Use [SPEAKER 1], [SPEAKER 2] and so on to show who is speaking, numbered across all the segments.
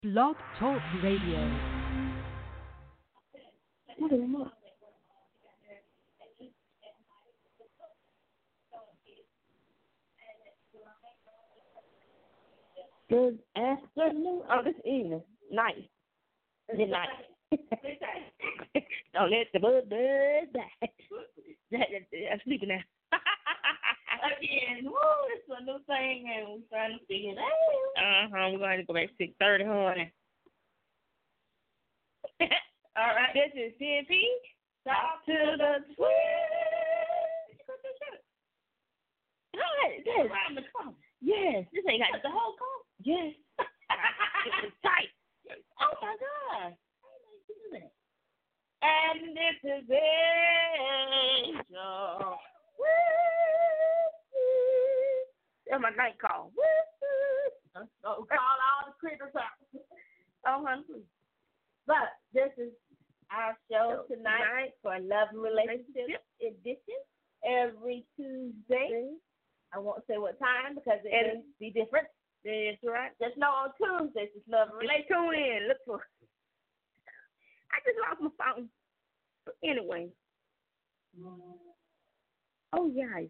[SPEAKER 1] Blog Talk Radio.
[SPEAKER 2] Good afternoon. Oh, this evening. Night. Good night. Don't let the bud die. I'm sleeping now. Again, woo, it's a new thing, and we're trying to figure it out. We're going to go back to 6:30, honey. All right, this is CNP. Talk to the twins. All right, yes. Around the corner. Yes. This ain't got the whole call. Yes. It was tight. Oh, my God. And this is Angel. That's my night call. So call all the critters out. Oh, honey. But this is our show tonight for Love and Relationship Edition every Tuesday. I won't say what time because it will be different. That's right. There's no on Tuesdays. It's Love and Relationship. Tune in. Look for it. I just lost my phone. But anyway. Oh, yes.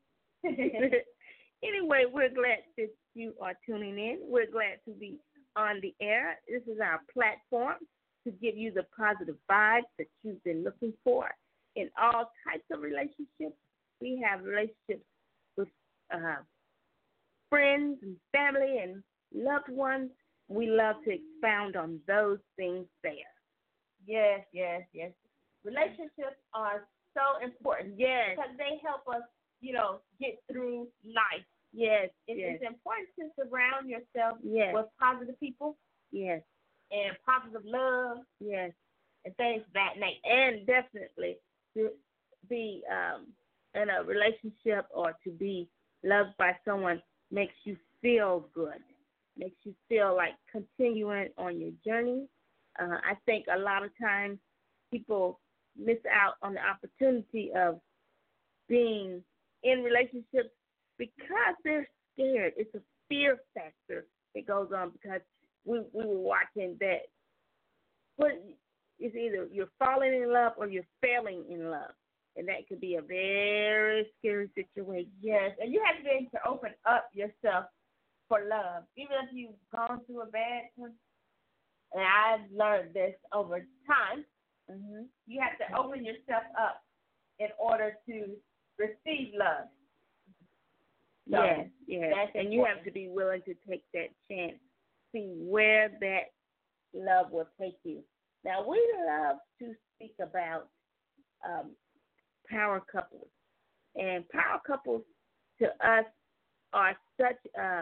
[SPEAKER 2] Anyway, we're glad that you are tuning in. We're glad to be on the air. This is our platform to give you the positive vibes that you've been looking for in all types of relationships. We have relationships with friends and family and loved ones. We love to expound on those things there. Yes. Relationships are so important. Yes. Because they help us, get through life. Yes. It's important to surround yourself with positive people. Yes. And positive love. Yes. And things of that nature. And definitely to be in a relationship or to be loved by someone makes you feel good. Makes you feel like continuing on your journey. I think a lot of times people miss out on the opportunity of being in relationships because they're scared. It's a fear factor that goes on because we were watching that. It's either you're falling in love or you're failing in love. And that could be a very scary situation. Yes, and you have to be able to open up yourself for love. Even if you've gone through a bad one, and I've learned this over time, you have to open yourself up in order to receive love. So yes. And you have to be willing to take that chance, see where that love will take you. Now, we love to speak about power couples. And power couples to us are such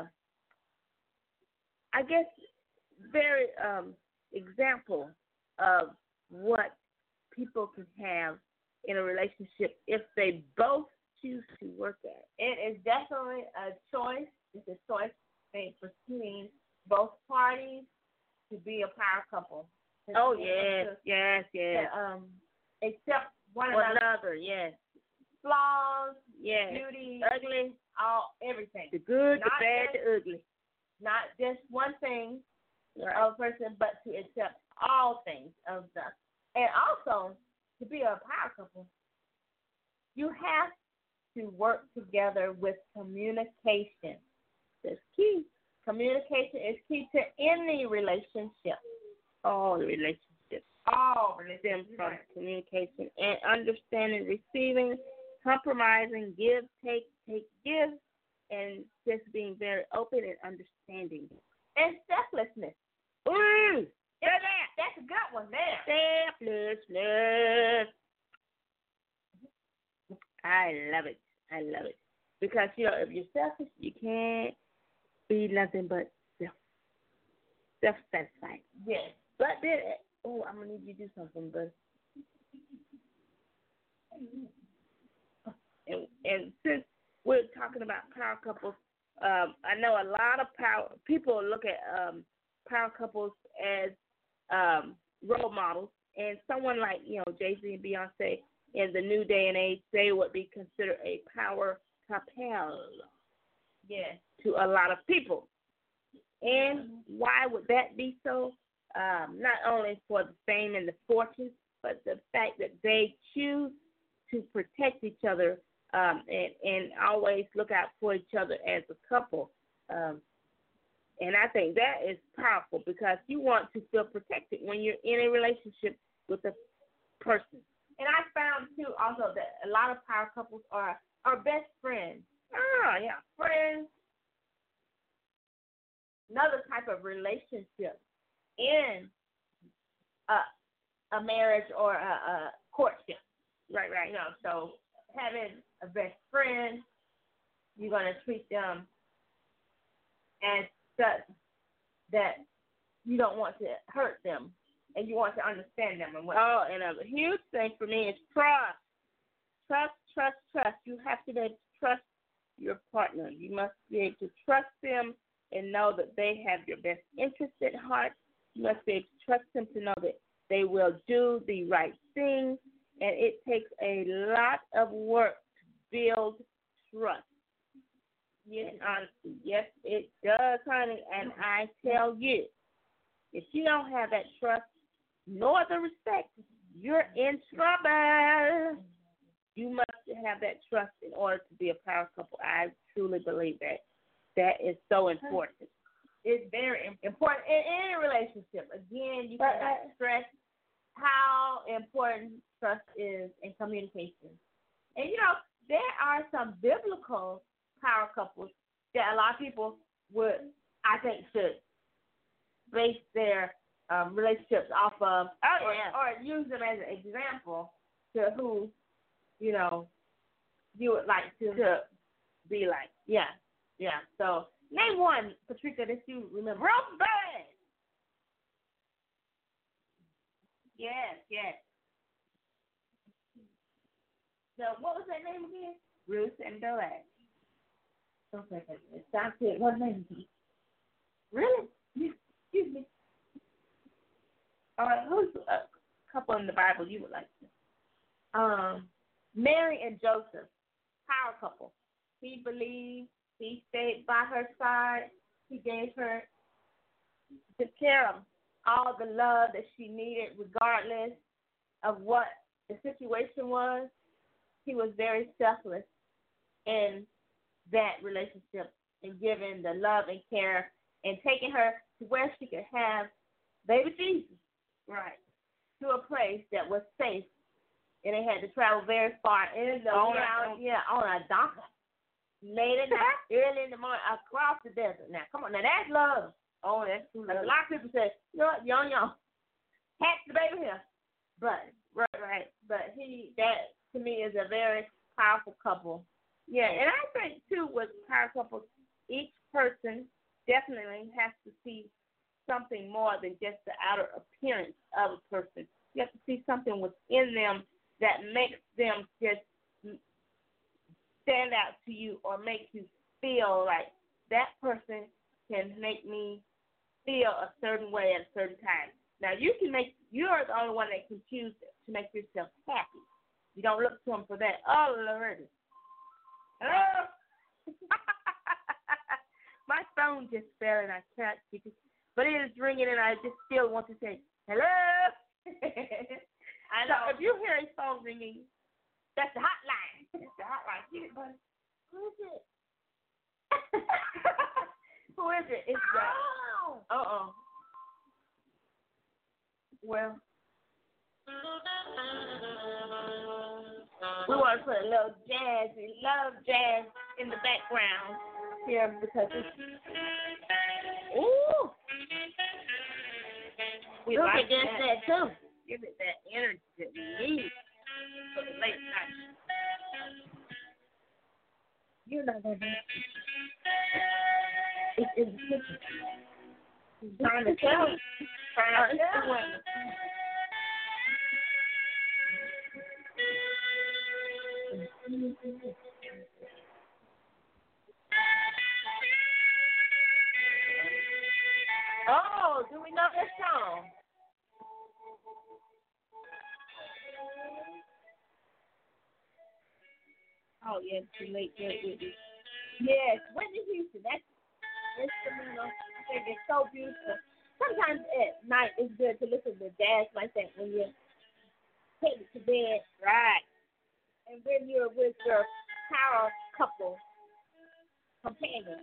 [SPEAKER 2] very example of what people can have in a relationship if they both choose to work at it. It is definitely a choice. It's a choice made between both parties to be a power couple. Oh, yes. Accept one another, yes. Flaws, yes. Beauty, ugly, everything. The good, the bad, the ugly. Not just one thing of a person, but to accept all things of them. And also, to be a power couple, you have to work together with communication. That's key. Communication is key to any relationship. All relationships. Stem from communication and understanding, receiving, compromising, give, take, give, and just being very open and understanding. And selflessness. Ooh! That's a good one there. Selflessness. I love it. Because, if you're selfish, you can't be nothing but self-satisfied. Yes. But then, I'm going to need you to do something, but. And since we're talking about power couples, I know a lot of people look at power couples as role models, and someone like Jay-Z and Beyonce in the new day and age, they would be considered a power couple. Yes. To a lot of people, And why would that be so? Not only for the fame and the fortune, but the fact that they choose to protect each other and always look out for each other as a couple. And I think that is powerful because you want to feel protected when you're in a relationship with a person. And I found, too, also that a lot of power couples are best friends. Oh, yeah, friends. Another type of relationship in a marriage or a courtship. Right. You know, so having a best friend, you're going to treat them as such that you don't want to hurt them and you want to understand them. And a huge thing for me is trust. Trust. You have to be able to trust your partner. You must be able to trust them and know that they have your best interest at heart. You must be able to trust them to know that they will do the right thing. And it takes a lot of work to build trust. Yes, honestly. Yes, it does, honey. And I tell you, if you don't have that trust nor the respect, you're in trouble. You must have that trust in order to be a power couple. I truly believe that. That is so important. It's very important in any relationship. Again, you cannot stress how important trust is in communication. And, you know, there are some biblical power couples that a lot of people would, I think, should base their relationships off of or use them as an example to who, you know, you would like to be like. Yeah. So name one, Patricia, that you remember. Ruth Boaz. Yes. So what was that name again? Ruth and Boaz. Okay. Sounds good. What name is it? Really? Excuse me. All right. Who's a couple in the Bible you would like to? Mary and Joseph, power couple. He believed. He stayed by her side. He gave her, took care of all the love that she needed, regardless of what the situation was. He was very selfless in that relationship and giving the love and care and taking her to where she could have baby Jesus, right, to a place that was safe. And they had to travel very far on a donkey. Late at night, early in the morning, across the desert. Now, come on. Now, that's love. Oh, that's true. Like a lot of people say, you know what, young. Hatch the baby here. But, right. But that, to me, is a very powerful couple. Yeah, and I think, too, with power couples, each person definitely has to see something more than just the outer appearance of a person. You have to see something within them that makes them just stand out to you or make you feel like that person can make me feel a certain way at a certain time. Now, you're the only one that can choose to make yourself happy. You don't look to them for that. Oh, already. Hello? My phone just fell and I can't speak it. But it is ringing and I just still want to say, hello? I know. So if you hear a phone ringing, that's the hotline. It's the hotline. Get it, buddy. Who is it? Who is it? It's the... Well, we want to put a little jazz. We love jazz in the background here because it's... Ooh! We like that too. Give it that energy that we need for the late night. You know that. It's in the kitchen. He's trying to tell you. Oh, do we know this song? Oh, yes, too late. Yes, Whitney Houston. instrumental. I think it's so beautiful. Sometimes at night it's good to listen to jazz like that when you're headed to bed. Right. And when you're with your power couple companion.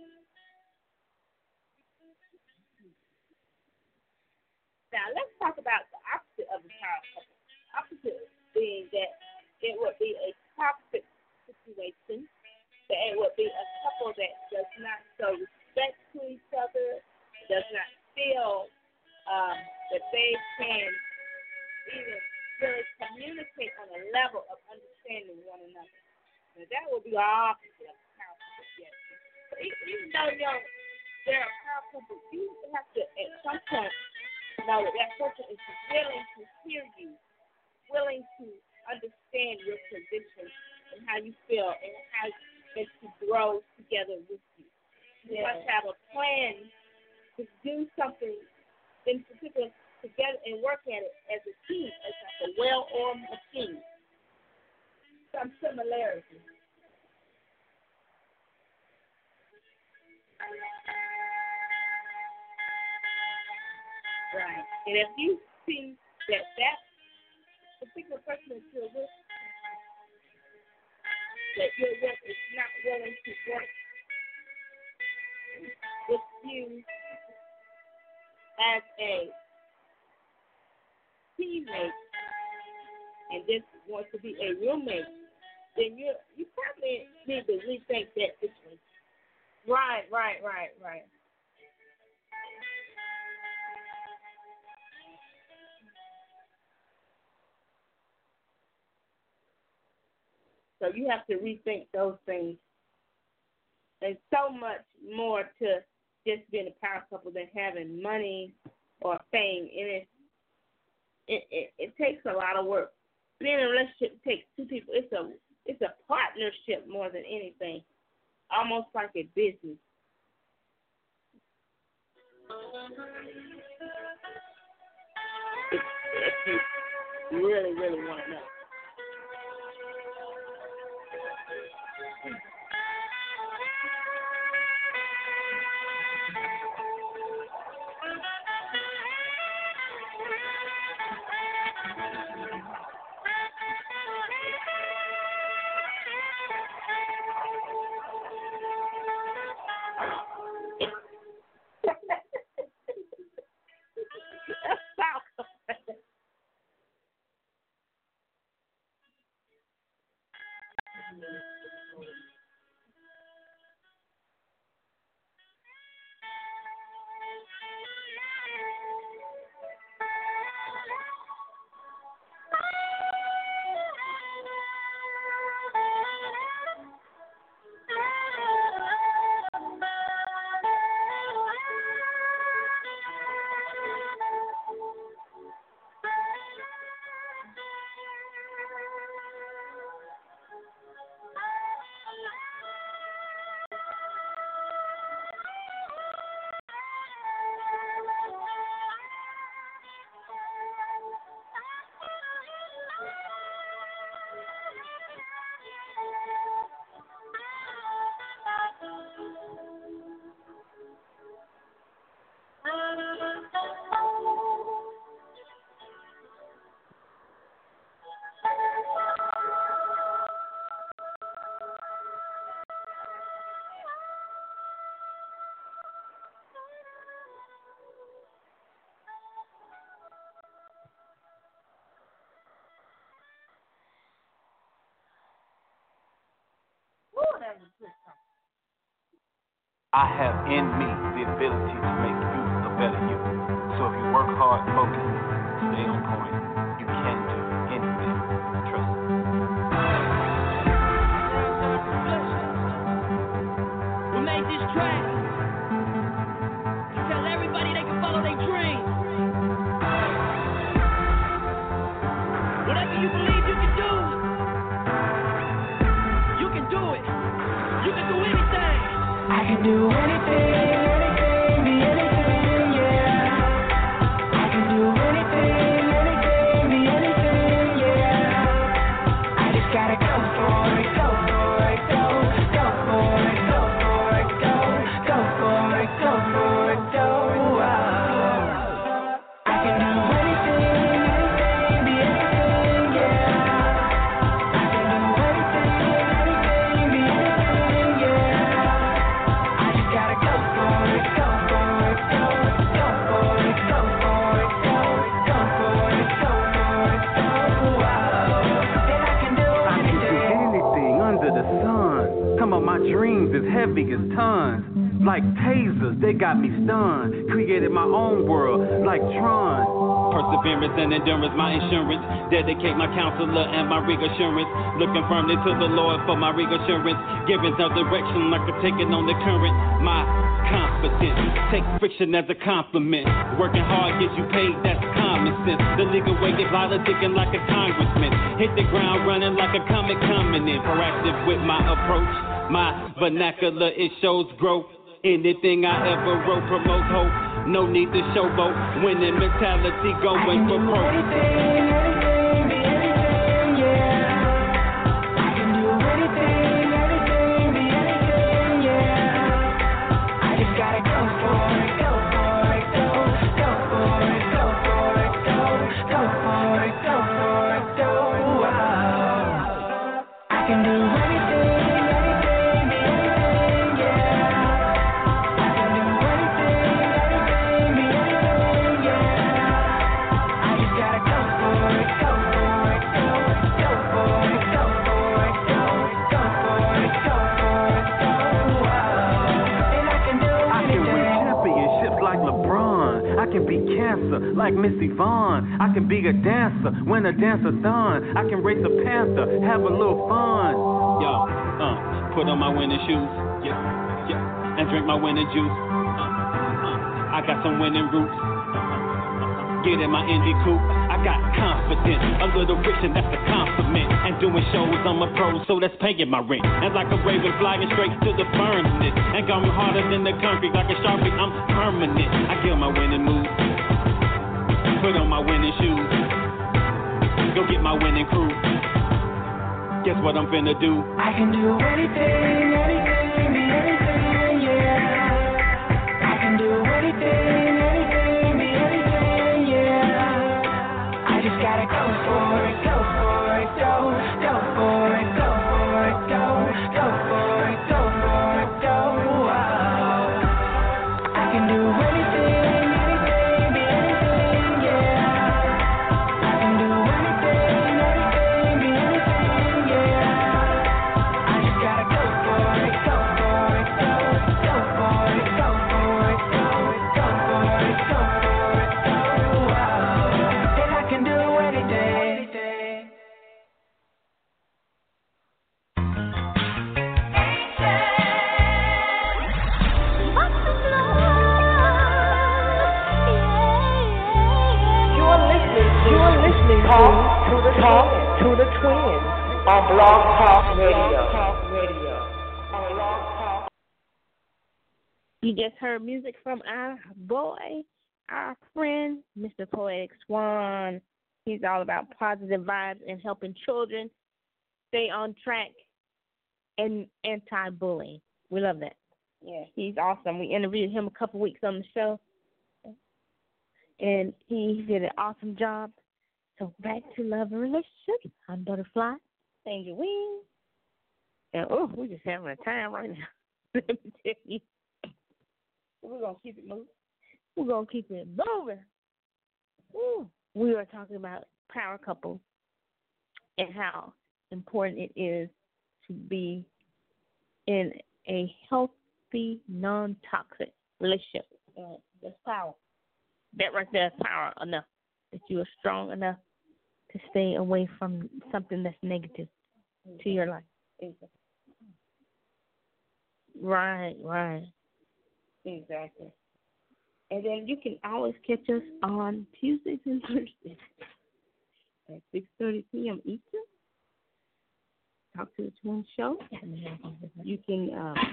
[SPEAKER 2] Now let's talk about the opposite of the power couple. Opposite being that it would be a toxic situation, that it would be a couple that does not show respect to each other, does not feel that they can even really communicate on a level of understanding one another. Now that would be the opposite of power couple, yes. So even though they're a power couple, you have to at some point know that person is willing to hear you, willing to understand your position and how you feel and how to grow together with you. You must have a plan to do something in particular together and work at it as a team, as like a well-oiled machine. Some similarities. Right. And if you see that particular person that you're with is not willing to work with you as a teammate and just wants to be a roommate, then you probably need to rethink that situation. Right. So you have to rethink those things. There's so much more to just being a power couple than having money or fame. And it takes a lot of work. Being in a relationship takes two people. It's a partnership more than anything, almost like a business. If you really, really want to know.
[SPEAKER 3] I have in me the ability to make you a better you. So if you work hard, focus, stay on point, you can do anything. Trust me.
[SPEAKER 4] We made this track to tell everybody they can follow their dreams. Whatever you believe you can do, you can do it. You can do anything. I can do anything, anything, be anything, yeah. I can do anything, anything, be anything, yeah. I just gotta go for it, go for it, go for it, go for it, go for it, go for it, go
[SPEAKER 3] heavy as tons. Like tasers, they got me stunned. Created my own world, like Tron.
[SPEAKER 5] Perseverance and endurance, my insurance. Dedicate my counselor and my reassurance. Looking firmly to the Lord for my reassurance. Giving some direction like a taking on the current. My confidence, take friction as a compliment. Working hard gets you paid, that's common sense. The legal way is politicking like a congressman. Hit the ground running like a comic coming in. Proactive with my approach. My vernacular, it shows growth. Anything I ever wrote promotes hope. No need to showboat. Winning mentality going for broke.
[SPEAKER 4] Anything, yeah. I can do anything, be anything, yeah. I just gotta go for it, go for it, go for it, go for it, go for it, go for it, go. I can do anything.
[SPEAKER 3] I can be cancer like Missy Vaughn. I can be a dancer when a dancer's done. I can race a panther, have a little fun.
[SPEAKER 5] Yo, put on my winning shoes, yeah, and drink my winning juice. I got some winning roots. Get in my indie coupe. I got confidence, a little friction, that's a compliment. And doing shows, I'm a pro, so that's paying my rent. And like a raven flying straight to the furnace. And going harder than the concrete, like a Sharpie, I'm permanent. I get my winning moves, put on my winning shoes, go get my winning crew. Guess what I'm finna do?
[SPEAKER 4] I can do anything, be anything, yeah. I can do anything, be anything, yeah. I just gotta go for it, go for it, go for it, go for it, go for it, go for it, go. I can do anything, be anything, yeah. I can do anything, be anything, yeah. I just gotta go for it, go for it, go for it, go for it, go for it, go for it, go. And I can do anything.
[SPEAKER 6] You are listening to the Twins on Blog Talk Radio.
[SPEAKER 2] You just heard music from our boy, our friend, Mr. Poetic Swan. He's all about positive vibes and helping children stay on track and anti-bullying. We love that. Yeah, he's awesome. We interviewed him a couple weeks on the show, and he did an awesome job. So back to love and relationships. I'm Butterfly, Angel Wing. And, we're just having a time right now. Let me tell you. We're going to keep it moving. We're going to keep it moving. Ooh. We are talking about power couples and how important it is to be in a healthy, non-toxic relationship. That's power. That right there is power enough that you are strong enough to stay away from something that's negative to your life. Right. Exactly. And then you can always catch us on Tuesdays and Thursdays at 6:30 p.m. Eastern. Talk to the Twin Show. You can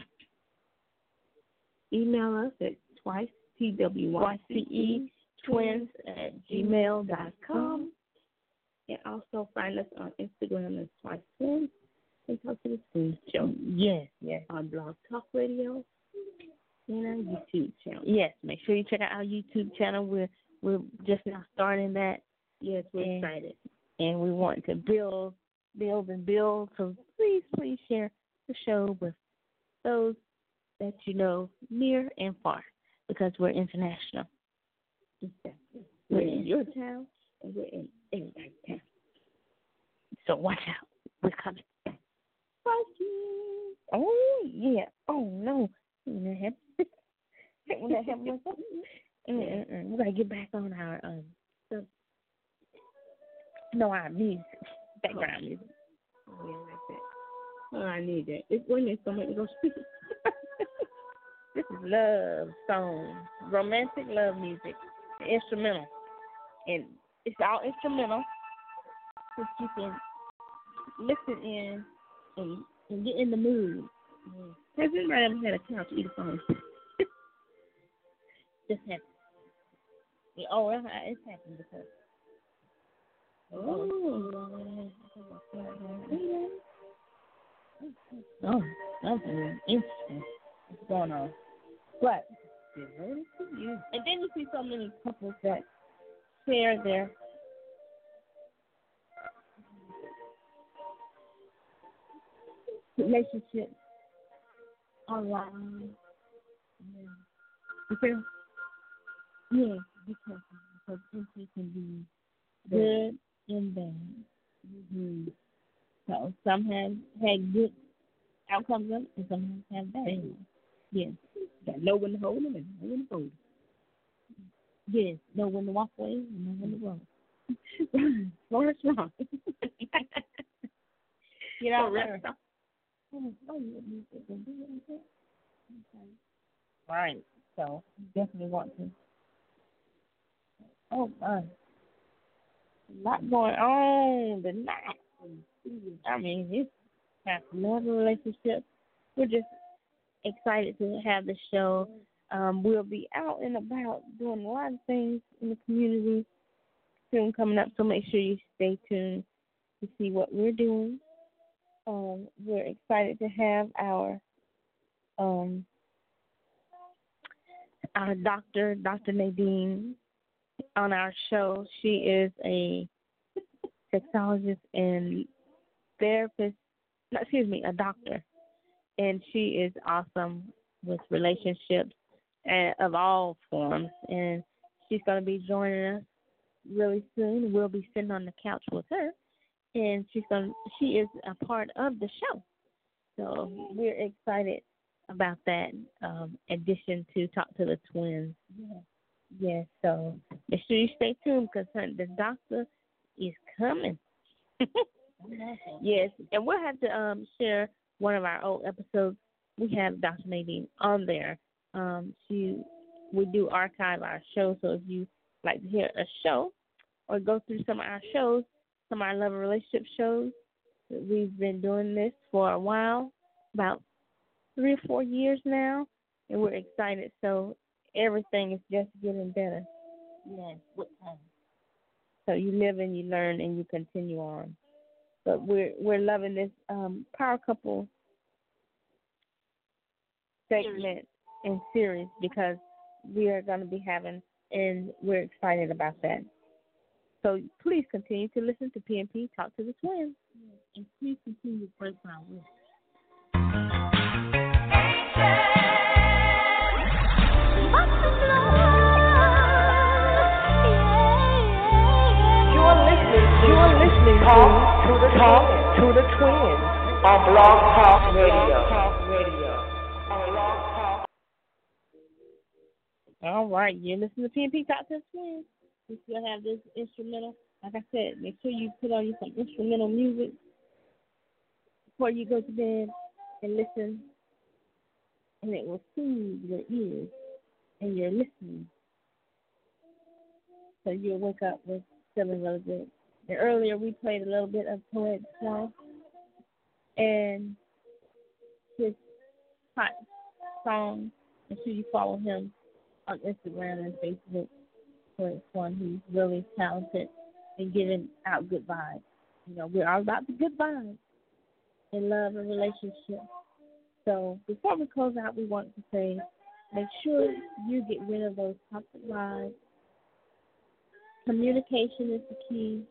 [SPEAKER 2] email us at twycetwins@gmail.com. And also find us on Instagram as Twice Twins. And talk to the Twin Show. Yes. On Blog Talk Radio. And our YouTube channel. Yes, make sure you check out our YouTube channel. We're just now starting that. Yes, we're excited. And we want to build. So please share the show with those that you know near and far, because we're international. Exactly. We're in your town and we're in everybody's town. So watch out. We're coming. Bye. Oh, yeah. Oh, no. When that happens, we got to get back on our stuff. No, our music. Background music.
[SPEAKER 7] Oh, yeah, like that. Oh, I need that. Wait a minute, somebody go speak.
[SPEAKER 2] This is love song, romantic love music, instrumental. And it's all instrumental, so you can listen in and get in the mood. Has anybody ever had a couch eat a phone? Just happened. Yeah, oh, it's happened because. Oh, that's interesting. What's going on? But, and then you see so many couples that share their relationships online. Yeah. Yeah, because entry can be good and bad. Mm-hmm. So some have had good outcomes of it, and some have bad. Yes. Got know when to hold them and know when to fold them. Yes. Know when to walk away and know when to run. Florence wrong. You know, right. So definitely want to. Oh my. A lot going on tonight. I mean, it's got another relationship. We're just excited to have the show. We'll be out and about doing a lot of things in the community soon coming up, so make sure you stay tuned to see what we're doing. We're excited to have our doctor, Dr. Nadine, on our show. She is a sexologist and therapist, a doctor, and she is awesome with relationships and of all forms, and she's going to be joining us really soon. We'll be sitting on the couch with her, and she is a part of the show, so we're excited about that addition to Talk to the Twins. Yes, so make sure you stay tuned because the doctor is coming. Yes, and we'll have to share one of our old episodes. We have Dr. Nadine on there. We do archive our show, so if you like to hear a show or go through some of our shows, some of our love and relationship shows, we've been doing this for a while, about 3 or 4 years now, and we're excited. So everything is just getting better. Yes, what time? So you live and you learn and you continue on. But we're loving this Power Couple segment and series because we are going to be having, and we're excited about that. So please continue to listen to PNP Talk to the Twins. And please continue to break my will.
[SPEAKER 6] You are listening to the Twins on Blog Talk Radio.
[SPEAKER 2] All right, you're listening to PNP Talk to the Twins. We still have this instrumental. Like I said, make sure you put on you some instrumental music before you go to bed and listen, and it will soothe your ears and your listening. So you'll wake up with feeling really good. And earlier we played a little bit of Poetic Song and his hot song. Make sure you follow him on Instagram and Facebook. Poetic Song. He's really talented and giving out good vibes. You know, we're all about the good vibes in love and relationships. So before we close out, we want to say, make sure you get rid of those toxic lies. Communication is the key,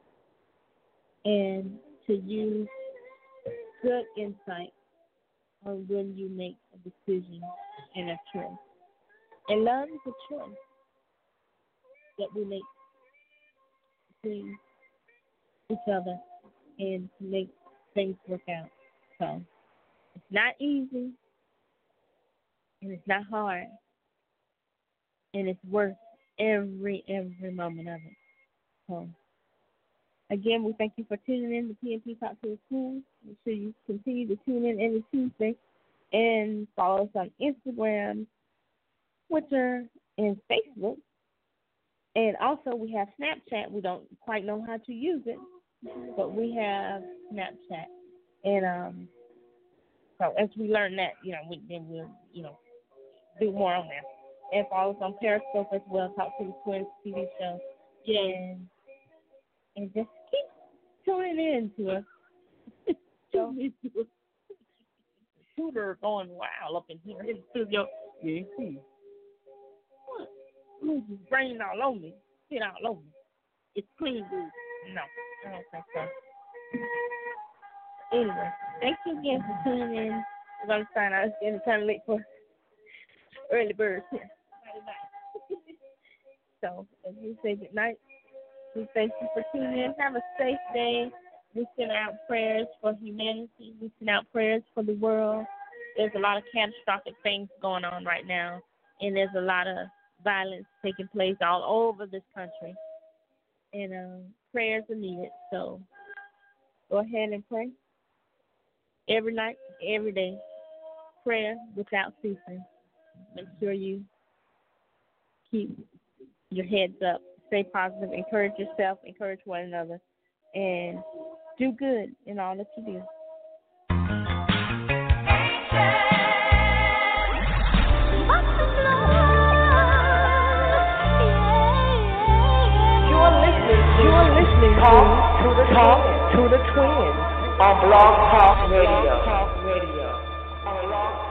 [SPEAKER 2] and to use good insight on when you make a decision and a choice. And love is a choice that we make between each other and to make things work out. So It's not easy, and it's not hard, and it's worth every moment of it. So, again, we thank you for tuning in to PNP Talk to the School. Make sure you continue to tune in every Tuesday and follow us on Instagram, Twitter, and Facebook. And also, we have Snapchat. We don't quite know how to use it, but we have Snapchat. And so as we learn that, we'll do more on there. And follow us on Periscope as well. Talk to the Twins TV show. Yeah. And just keep tuning in to us. Tutor going wild up in here in the studio. Yeah. What? It's raining all over me. Shit all over me. It's clean, dude. No, I don't think so. Anyway, thank you again for tuning in. We're going to sign out. It's getting kind of late for early birds here. So, as we say good night, we thank you for tuning in. Have a safe day. We send out prayers for humanity. We send out prayers for the world. There's a lot of catastrophic things going on right now, and there's a lot of violence taking place all over this country. And prayers are needed. So go ahead and pray. Every night, every day. Prayer without ceasing. Make sure you keep your heads up. Stay positive. Encourage yourself. Encourage one another. And do good in all that you do.
[SPEAKER 6] You're listening to the Twins on Blog Talk Radio.